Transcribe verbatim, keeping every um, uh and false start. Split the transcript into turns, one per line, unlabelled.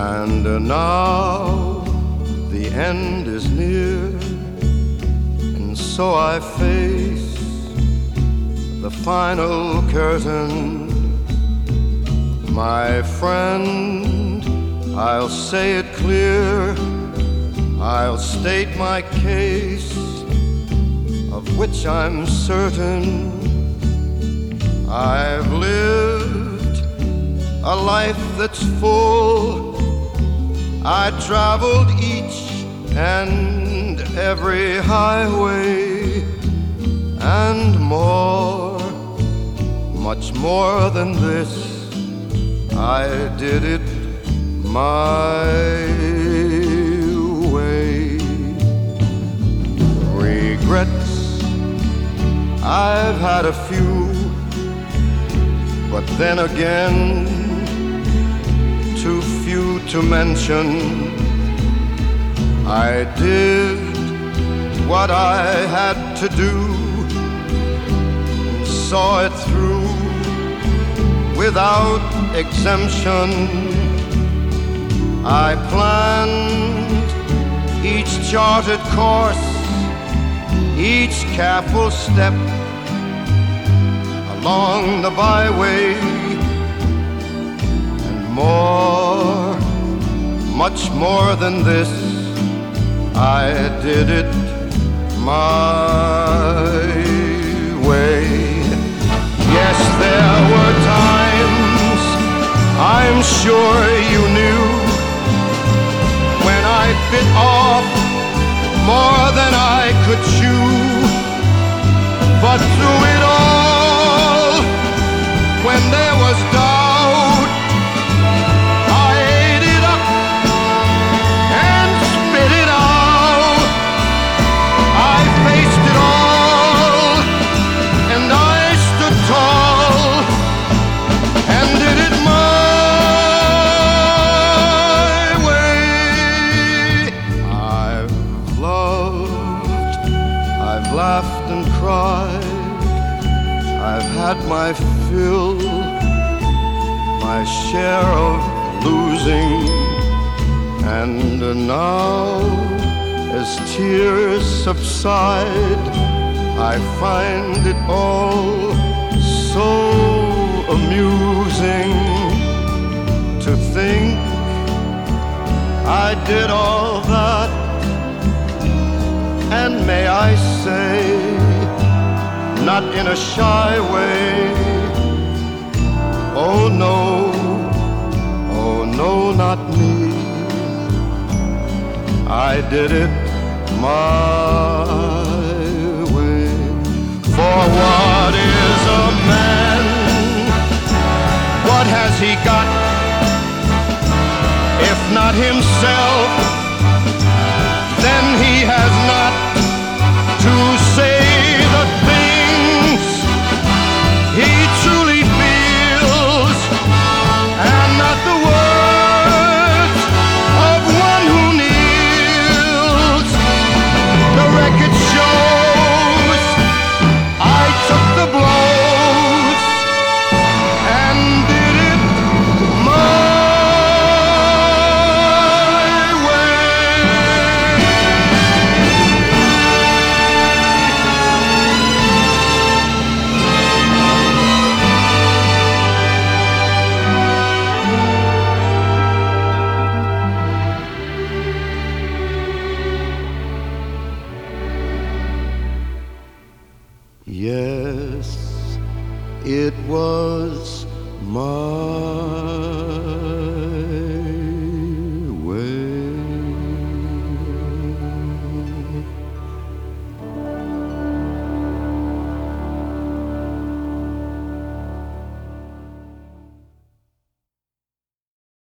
And now the end is near, and so I face the final curtain. My friend, I'll say it clear, I'll state my case, of which I'm certain. I've lived a life that's full. I traveled each and every highway, and more, much more than this, I did it my way. Regrets, I've had a few, but then again, too few to mention. I did what I had to do and saw it through without exemption. I planned each charted course, each careful step along the byway, and more, much more than this, I did it my way. Yes, there were times, I'm sure you knew, when I bit off more than I could chew. But through it all, when there was doubt, I ate it up and spit it out. I faced it all, and I stood tall and did it my way. I've loved, I've laughed and cried, I've had my fill, my share of losing, and now, as tears subside, I find it all so amusing to think I did all that, and may I say, not in a shy way. Oh no, oh no, not me. I did it my way. For what is a man? What has he got, if not himself? Then he has not to say the things he truly feels, and not the words of one who kneels. The record shows I took the blows and did it my Yes, it was my